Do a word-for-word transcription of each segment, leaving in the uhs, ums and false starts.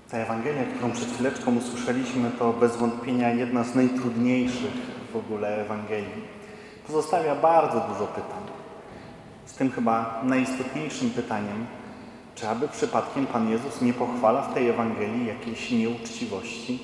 Ta Ewangelia, którą przed chwileczką usłyszeliśmy, to bez wątpienia jedna z najtrudniejszych w ogóle Ewangelii. Pozostawia bardzo dużo pytań. Z tym chyba najistotniejszym pytaniem, czy aby przypadkiem Pan Jezus nie pochwala w tej Ewangelii jakiejś nieuczciwości?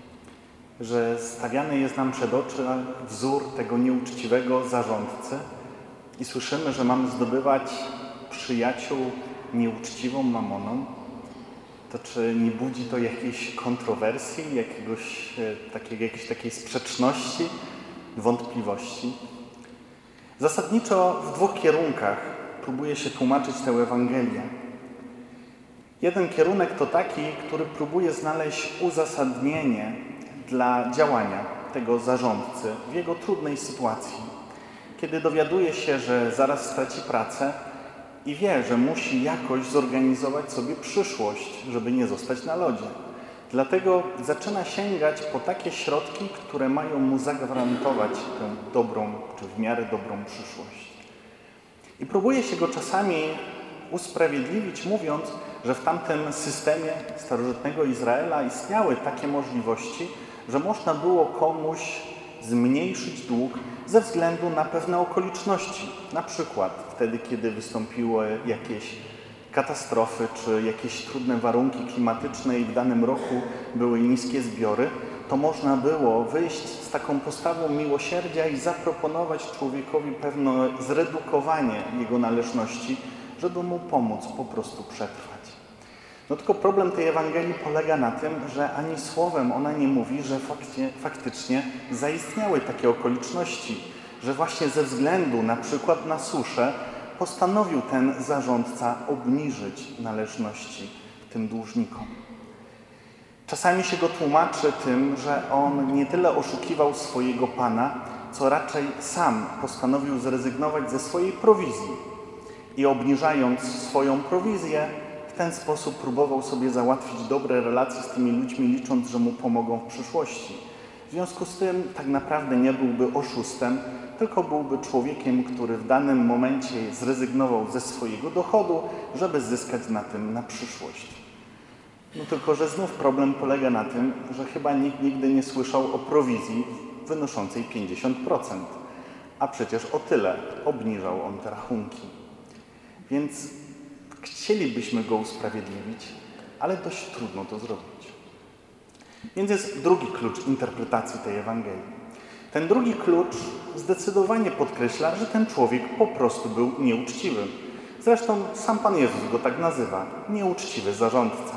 Że stawiany jest nam przed oczy wzór tego nieuczciwego zarządcy i słyszymy, że mamy zdobywać przyjaciół nieuczciwą mamoną. To czy nie budzi to jakiejś kontrowersji, jakiegoś, takiej, jakiejś takiej sprzeczności, wątpliwości? Zasadniczo w dwóch kierunkach próbuje się tłumaczyć tę Ewangelię. Jeden kierunek to taki, który próbuje znaleźć uzasadnienie dla działania tego zarządcy w jego trudnej sytuacji. Kiedy dowiaduje się, że zaraz straci pracę i wie, że musi jakoś zorganizować sobie przyszłość, żeby nie zostać na lodzie. Dlatego zaczyna sięgać po takie środki, które mają mu zagwarantować tę dobrą, czy w miarę dobrą przyszłość. I próbuje się go czasami usprawiedliwić, mówiąc, że w tamtym systemie starożytnego Izraela istniały takie możliwości, że można było komuś zmniejszyć dług ze względu na pewne okoliczności. Na przykład wtedy, kiedy wystąpiły jakieś katastrofy czy jakieś trudne warunki klimatyczne i w danym roku były niskie zbiory, to można było wyjść z taką postawą miłosierdzia i zaproponować człowiekowi pewne zredukowanie jego należności, żeby mu pomóc po prostu przetrwać. No tylko problem tej Ewangelii polega na tym, że ani słowem ona nie mówi, że faktycznie, faktycznie zaistniały takie okoliczności, że właśnie ze względu na przykład na suszę postanowił ten zarządca obniżyć należności tym dłużnikom. Czasami się go tłumaczy tym, że on nie tyle oszukiwał swojego pana, co raczej sam postanowił zrezygnować ze swojej prowizji i obniżając swoją prowizję, w ten sposób próbował sobie załatwić dobre relacje z tymi ludźmi, licząc, że mu pomogą w przyszłości. W związku z tym tak naprawdę nie byłby oszustem, tylko byłby człowiekiem, który w danym momencie zrezygnował ze swojego dochodu, żeby zyskać na tym na przyszłość. No tylko, że znów problem polega na tym, że chyba nikt nigdy nie słyszał o prowizji wynoszącej pięćdziesiąt procent, a przecież o tyle obniżał on te rachunki. Więc chcielibyśmy go usprawiedliwić, ale dość trudno to zrobić. Więc jest drugi klucz interpretacji tej Ewangelii. Ten drugi klucz zdecydowanie podkreśla, że ten człowiek po prostu był nieuczciwy. Zresztą sam Pan Jezus go tak nazywa, nieuczciwy zarządca.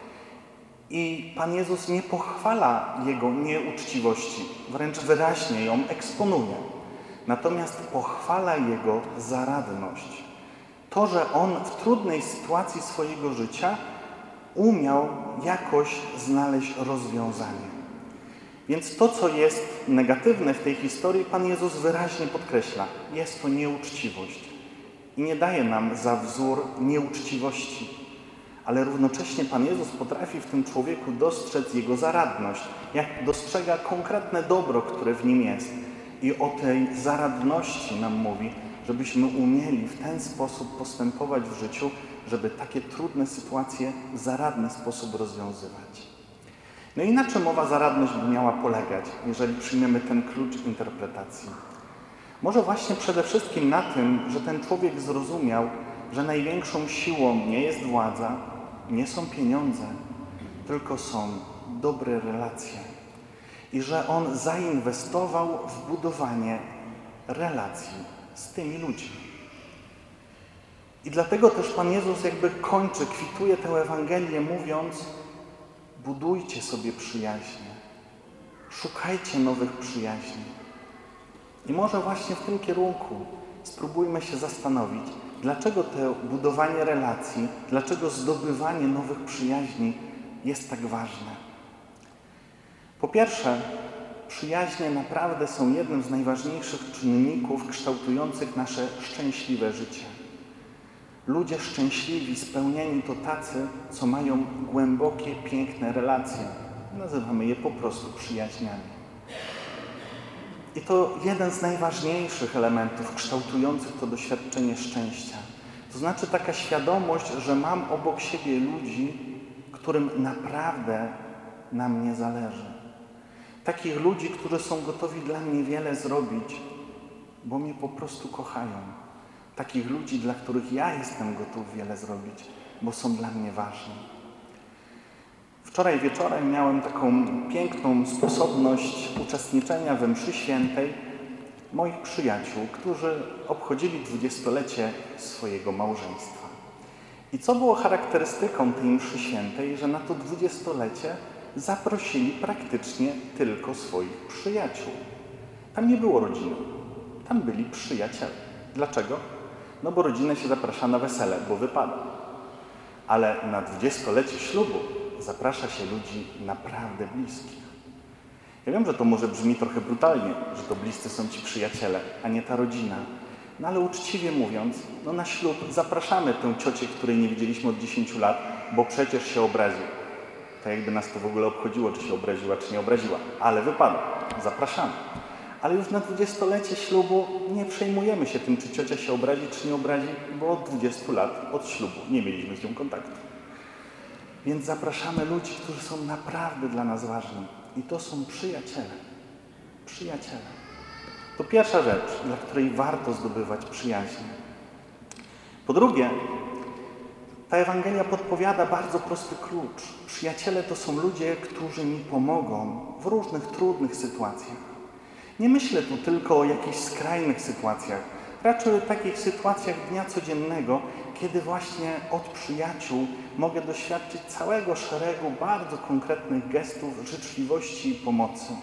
I Pan Jezus nie pochwala jego nieuczciwości, wręcz wyraźnie ją eksponuje. Natomiast pochwala jego zaradność. To, że on w trudnej sytuacji swojego życia umiał jakoś znaleźć rozwiązanie. Więc to, co jest negatywne w tej historii, Pan Jezus wyraźnie podkreśla. Jest to nieuczciwość. I nie daje nam za wzór nieuczciwości. Ale równocześnie Pan Jezus potrafi w tym człowieku dostrzec jego zaradność. Jak dostrzega konkretne dobro, które w nim jest. I o tej zaradności nam mówi, żebyśmy umieli w ten sposób postępować w życiu, żeby takie trudne sytuacje w zaradny sposób rozwiązywać. No i na czym owa zaradność by miała polegać, jeżeli przyjmiemy ten klucz interpretacji? Może właśnie przede wszystkim na tym, że ten człowiek zrozumiał, że największą siłą nie jest władza, nie są pieniądze, tylko są dobre relacje. I że on zainwestował w budowanie relacji z tymi ludźmi. I dlatego też Pan Jezus jakby kończy, kwituje tę Ewangelię mówiąc: budujcie sobie przyjaźnie, szukajcie nowych przyjaźni. I może właśnie w tym kierunku spróbujmy się zastanowić, dlaczego to budowanie relacji, dlaczego zdobywanie nowych przyjaźni jest tak ważne. Po pierwsze, przyjaźnie naprawdę są jednym z najważniejszych czynników kształtujących nasze szczęśliwe życie. Ludzie szczęśliwi, spełnieni to tacy, co mają głębokie, piękne relacje. Nazywamy je po prostu przyjaźniami. I to jeden z najważniejszych elementów kształtujących to doświadczenie szczęścia. To znaczy taka świadomość, że mam obok siebie ludzi, którym naprawdę na mnie zależy. Takich ludzi, którzy są gotowi dla mnie wiele zrobić, bo mnie po prostu kochają. Takich ludzi, dla których ja jestem gotów wiele zrobić, bo są dla mnie ważni. Wczoraj wieczorem miałem taką piękną sposobność uczestniczenia we mszy świętej moich przyjaciół, którzy obchodzili dwudziestolecie swojego małżeństwa. I co było charakterystyką tej mszy świętej, że na to dwudziestolecie zaprosili praktycznie tylko swoich przyjaciół. Tam nie było rodziny, tam byli przyjaciele. Dlaczego? No bo rodzinę się zaprasza na wesele, bo wypada. Ale na dwudziestolecie ślubu zaprasza się ludzi naprawdę bliskich. Ja wiem, że to może brzmi trochę brutalnie, że to bliscy są ci przyjaciele, a nie ta rodzina. No ale uczciwie mówiąc, no na ślub zapraszamy tę ciocię, której nie widzieliśmy od dziesięciu lat, bo przecież się obrazi. Tak jakby nas to w ogóle obchodziło, czy się obraziła, czy nie obraziła. Ale wypada, zapraszamy. Ale już na dwudziestolecie ślubu nie przejmujemy się tym, czy ciocia się obrazi, czy nie obrazi, bo od dwudziestu lat, od ślubu, nie mieliśmy z nią kontaktu. Więc zapraszamy ludzi, którzy są naprawdę dla nas ważni. I to są przyjaciele. Przyjaciele. To pierwsza rzecz, dla której warto zdobywać przyjaźń. Po drugie, ta Ewangelia podpowiada bardzo prosty klucz. Przyjaciele to są ludzie, którzy mi pomogą w różnych trudnych sytuacjach. Nie myślę tu tylko o jakichś skrajnych sytuacjach, raczej o takich sytuacjach dnia codziennego, kiedy właśnie od przyjaciół mogę doświadczyć całego szeregu bardzo konkretnych gestów życzliwości i pomocy.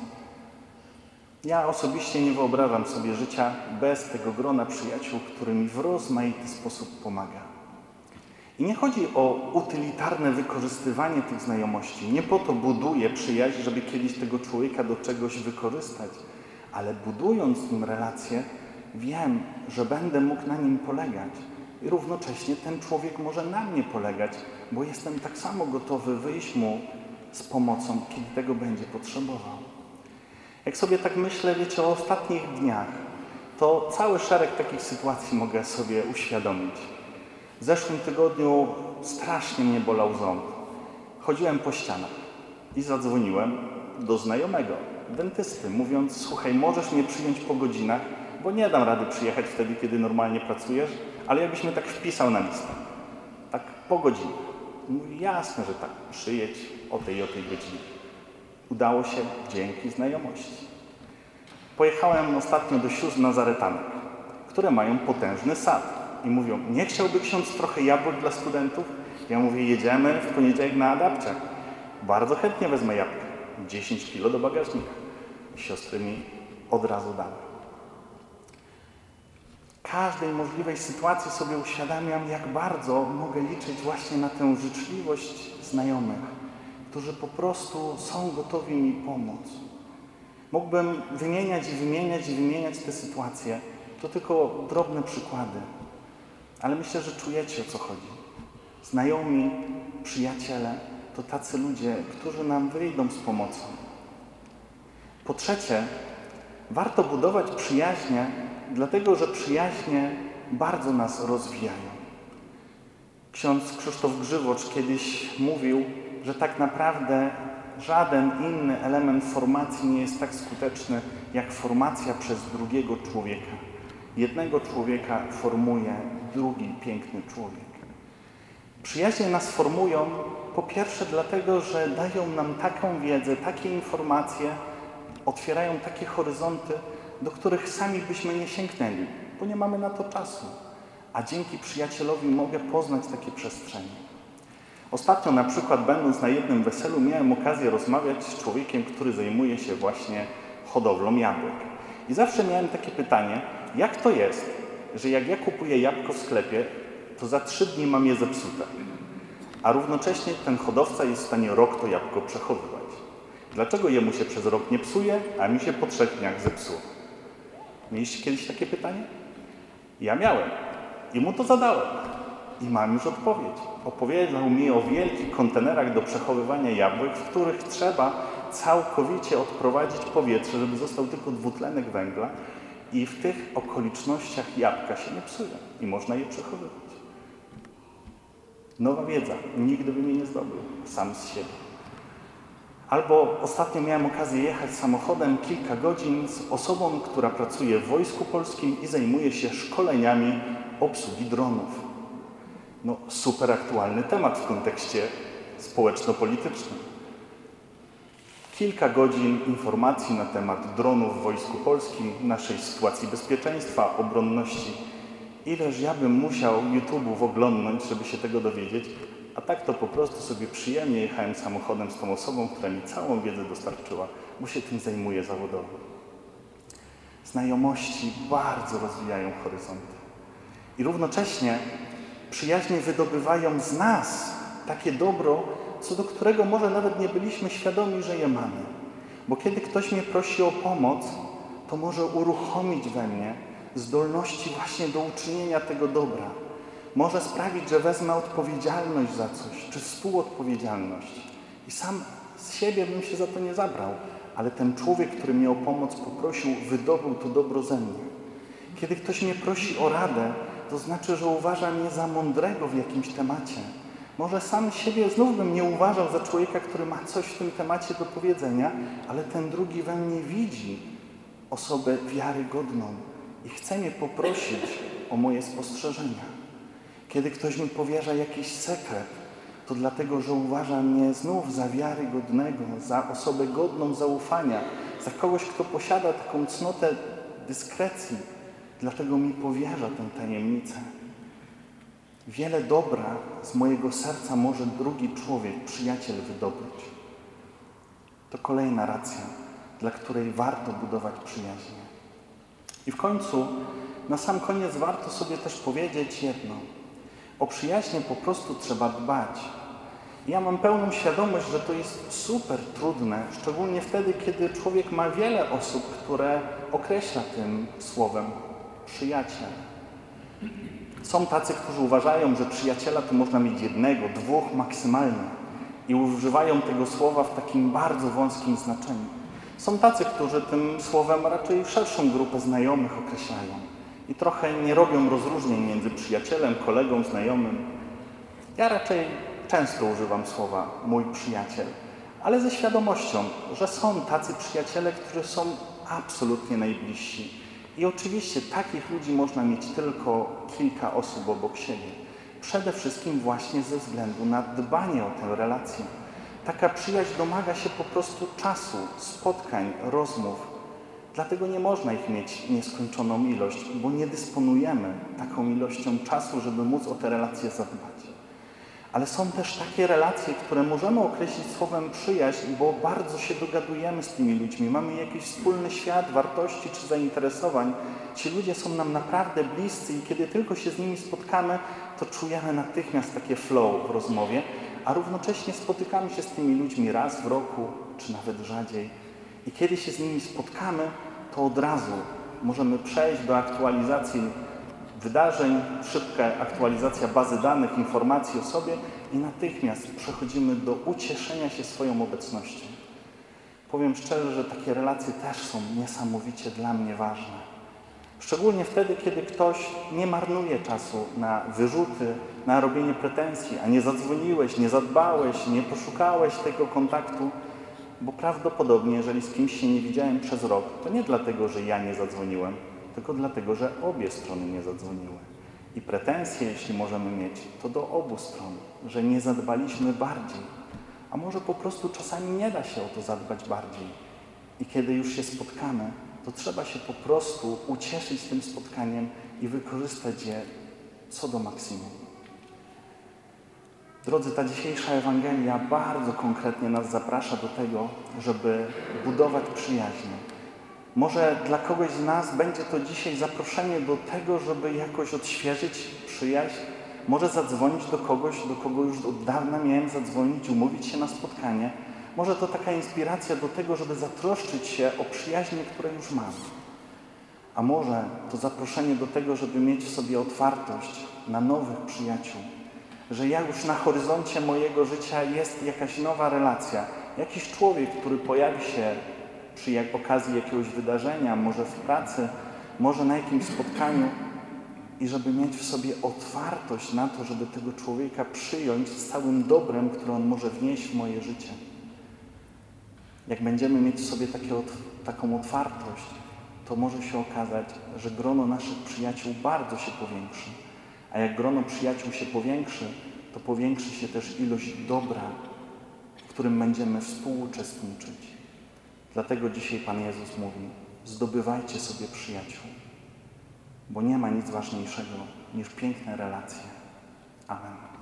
Ja osobiście nie wyobrażam sobie życia bez tego grona przyjaciół, który mi w rozmaity sposób pomaga. I nie chodzi o utylitarne wykorzystywanie tych znajomości. Nie po to buduję przyjaźń, żeby kiedyś tego człowieka do czegoś wykorzystać, ale budując z nim relacje, wiem, że będę mógł na nim polegać. I równocześnie ten człowiek może na mnie polegać, bo jestem tak samo gotowy wyjść mu z pomocą, kiedy tego będzie potrzebował. Jak sobie tak myślę, wiecie, o ostatnich dniach, to cały szereg takich sytuacji mogę sobie uświadomić. W zeszłym tygodniu strasznie mnie bolał ząb. Chodziłem po ścianach i zadzwoniłem do znajomego, dentysty, mówiąc: słuchaj, możesz mnie przyjąć po godzinach, bo nie dam rady przyjechać wtedy, kiedy normalnie pracujesz, ale jakbyś mnie tak wpisał na listę. Tak po godzinach. Mówi: jasne, że tak, przyjedź o tej i o tej godzinie. Udało się dzięki znajomości. Pojechałem ostatnio do sióstr Nazaretanek, które mają potężny sad. I mówią: nie chciałby ksiądz trochę jabłek dla studentów? Ja mówię: jedziemy w poniedziałek na adapcie. Bardzo chętnie wezmę jabłka. dziesięć kilo do bagażnika. Siostry mi od razu dały. W każdej możliwej sytuacji sobie uświadamiam, jak bardzo mogę liczyć właśnie na tę życzliwość znajomych, którzy po prostu są gotowi mi pomóc. Mógłbym wymieniać i wymieniać i wymieniać te sytuacje. To tylko drobne przykłady. Ale myślę, że czujecie, o co chodzi. Znajomi, przyjaciele to tacy ludzie, którzy nam wyjdą z pomocą. Po trzecie, warto budować przyjaźnie, dlatego że przyjaźnie bardzo nas rozwijają. Ksiądz Krzysztof Grzywocz kiedyś mówił, że tak naprawdę żaden inny element formacji nie jest tak skuteczny, jak formacja przez drugiego człowieka. Jednego człowieka formuje drugi piękny człowiek. Przyjaźnie nas formują po pierwsze dlatego, że dają nam taką wiedzę, takie informacje, otwierają takie horyzonty, do których sami byśmy nie sięgnęli, bo nie mamy na to czasu. A dzięki przyjacielowi mogę poznać takie przestrzenie. Ostatnio na przykład, będąc na jednym weselu, miałem okazję rozmawiać z człowiekiem, który zajmuje się właśnie hodowlą jabłek. I zawsze miałem takie pytanie: jak to jest, że jak ja kupuję jabłko w sklepie, to za trzy dni mam je zepsute, a równocześnie ten hodowca jest w stanie rok to jabłko przechowywać. Dlaczego jemu się przez rok nie psuje, a mi się po trzech dniach zepsuło? Mieliście kiedyś takie pytanie? Ja miałem i mu to zadałem. I mam już odpowiedź. Opowiedział mi o wielkich kontenerach do przechowywania jabłek, w których trzeba całkowicie odprowadzić powietrze, żeby został tylko dwutlenek węgla, i w tych okolicznościach jabłka się nie psują i można je przechowywać. Nowa wiedza. Nigdy bym jej nie zdobył sam z siebie. Albo ostatnio miałem okazję jechać samochodem kilka godzin z osobą, która pracuje w Wojsku Polskim i zajmuje się szkoleniami obsługi dronów. No, super aktualny temat w kontekście społeczno-politycznym. Kilka godzin informacji na temat dronów w Wojsku Polskim, naszej sytuacji bezpieczeństwa, obronności. Ileż ja bym musiał YouTube'ów oglądnąć, żeby się tego dowiedzieć, a tak to po prostu sobie przyjemnie jechałem samochodem z tą osobą, która mi całą wiedzę dostarczyła, bo się tym zajmuje zawodowo. Znajomości bardzo rozwijają horyzonty. I równocześnie przyjaźnie wydobywają z nas takie dobro, co do którego może nawet nie byliśmy świadomi, że je mamy. Bo kiedy ktoś mnie prosi o pomoc, to może uruchomić we mnie zdolności właśnie do uczynienia tego dobra. Może sprawić, że wezmę odpowiedzialność za coś, czy współodpowiedzialność. I sam z siebie bym się za to nie zabrał, ale ten człowiek, który mnie o pomoc poprosił, wydobył to dobro ze mnie. Kiedy ktoś mnie prosi o radę, to znaczy, że uważa mnie za mądrego w jakimś temacie. Może sam siebie znów bym nie uważał za człowieka, który ma coś w tym temacie do powiedzenia, ale ten drugi we mnie widzi osobę wiarygodną i chce mnie poprosić o moje spostrzeżenia. Kiedy ktoś mi powierza jakiś sekret, to dlatego, że uważa mnie znów za wiarygodnego, za osobę godną zaufania, za kogoś, kto posiada taką cnotę dyskrecji. Dlatego mi powierza tę tajemnicę. Wiele dobra z mojego serca może drugi człowiek, przyjaciel wydobyć. To kolejna racja, dla której warto budować przyjaźnie. I w końcu, na sam koniec warto sobie też powiedzieć jedno. O przyjaźnie po prostu trzeba dbać. Ja mam pełną świadomość, że to jest super trudne, szczególnie wtedy, kiedy człowiek ma wiele osób, które określa tym słowem przyjaciel. Są tacy, którzy uważają, że przyjaciela to można mieć jednego, dwóch maksymalnie i używają tego słowa w takim bardzo wąskim znaczeniu. Są tacy, którzy tym słowem raczej szerszą grupę znajomych określają i trochę nie robią rozróżnień między przyjacielem, kolegą, znajomym. Ja raczej często używam słowa mój przyjaciel, ale ze świadomością, że są tacy przyjaciele, którzy są absolutnie najbliżsi. I oczywiście takich ludzi można mieć tylko kilka osób obok siebie. Przede wszystkim właśnie ze względu na dbanie o tę relację. Taka przyjaźń domaga się po prostu czasu, spotkań, rozmów. Dlatego nie można ich mieć nieskończoną ilość, bo nie dysponujemy taką ilością czasu, żeby móc o te relacje zadbać. Ale są też takie relacje, które możemy określić słowem przyjaźń, bo bardzo się dogadujemy z tymi ludźmi. Mamy jakiś wspólny świat, wartości czy zainteresowań. Ci ludzie są nam naprawdę bliscy i kiedy tylko się z nimi spotkamy, to czujemy natychmiast takie flow w rozmowie, a równocześnie spotykamy się z tymi ludźmi raz w roku, czy nawet rzadziej. I kiedy się z nimi spotkamy, to od razu możemy przejść do aktualizacji wydarzeń, szybka aktualizacja bazy danych, informacji o sobie i natychmiast przechodzimy do ucieszenia się swoją obecnością. Powiem szczerze, że takie relacje też są niesamowicie dla mnie ważne. Szczególnie wtedy, kiedy ktoś nie marnuje czasu na wyrzuty, na robienie pretensji, a nie zadzwoniłeś, nie zadbałeś, nie poszukałeś tego kontaktu, bo prawdopodobnie, jeżeli z kimś się nie widziałem przez rok, to nie dlatego, że ja nie zadzwoniłem, tylko dlatego, że obie strony nie zadzwoniły. I pretensje, jeśli możemy mieć, to do obu stron, że nie zadbaliśmy bardziej. A może po prostu czasami nie da się o to zadbać bardziej. I kiedy już się spotkamy, to trzeba się po prostu ucieszyć tym spotkaniem i wykorzystać je co do maksimum. Drodzy, ta dzisiejsza Ewangelia bardzo konkretnie nas zaprasza do tego, żeby budować przyjaźnie. Może dla kogoś z nas będzie to dzisiaj zaproszenie do tego, żeby jakoś odświeżyć przyjaźń. Może zadzwonić do kogoś, do kogo już od dawna miałem zadzwonić, umówić się na spotkanie. Może to taka inspiracja do tego, żeby zatroszczyć się o przyjaźnie, które już mam. A może to zaproszenie do tego, żeby mieć w sobie otwartość na nowych przyjaciół. Że ja już na horyzoncie mojego życia jest jakaś nowa relacja. Jakiś człowiek, który pojawi się przy jak okazji jakiegoś wydarzenia, może w pracy, może na jakimś spotkaniu i żeby mieć w sobie otwartość na to, żeby tego człowieka przyjąć z całym dobrem, które on może wnieść w moje życie. Jak będziemy mieć w sobie takie, taką otwartość, to może się okazać, że grono naszych przyjaciół bardzo się powiększy. A jak grono przyjaciół się powiększy, to powiększy się też ilość dobra, w którym będziemy współuczestniczyć. Dlatego dzisiaj Pan Jezus mówi: zdobywajcie sobie przyjaciół, bo nie ma nic ważniejszego niż piękne relacje. Amen.